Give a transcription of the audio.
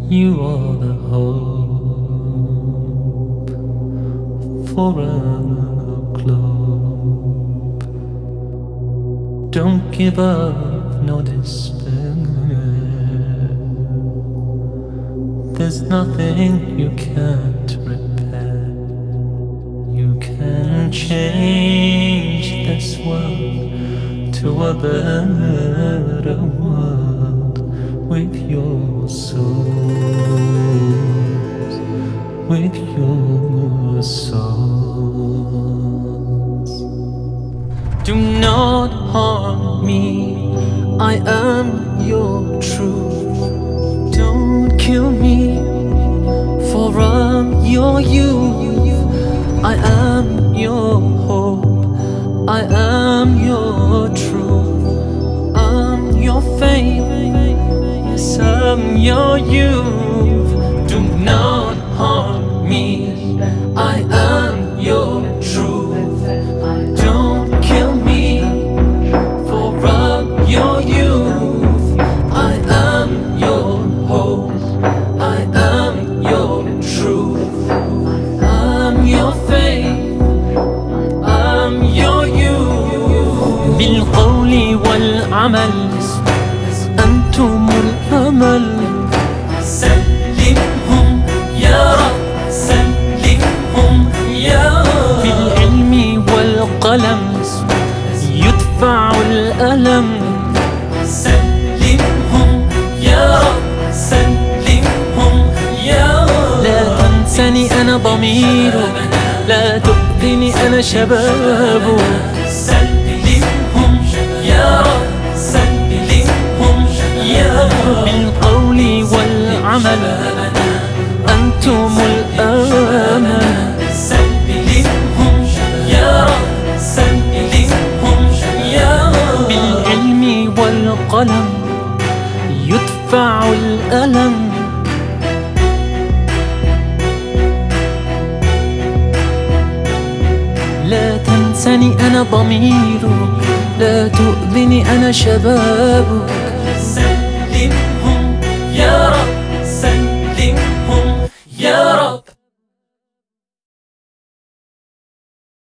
You are the hope for a globe. Don't give up, no despair. There's nothing you can't repair. You can change this world to a better world with your souls, with your souls. Do not harm me, I am your truth. Don't kill me, for I'm your youth. I am your hope, I am your truth. I'm your faith, yes, I'm your youth. Do not harm me, I am your truth. Don't kill me, for I'm your youth. I am your hope, I am your truth. I'm your faith, I'm your youth. بالقول والعمل أنتم الأمل. سلمهم يا رب، سلمهم يا رب. بالعلم والقلم يدفع الألم. سلمهم يا رب، سلمهم يا رب. لا تنسني أنا ضميرك، لا تؤذني أنا شبابك. سلمهم يا رب، سلمهم يا رب. بالقول والعمل أنتم الأمل. سلمهم يا رب، سلمهم يا رب. بالعلم والقلم يدفع الألم. لا تنسني أنا ضميرك، لا تؤذني أنا شبابك.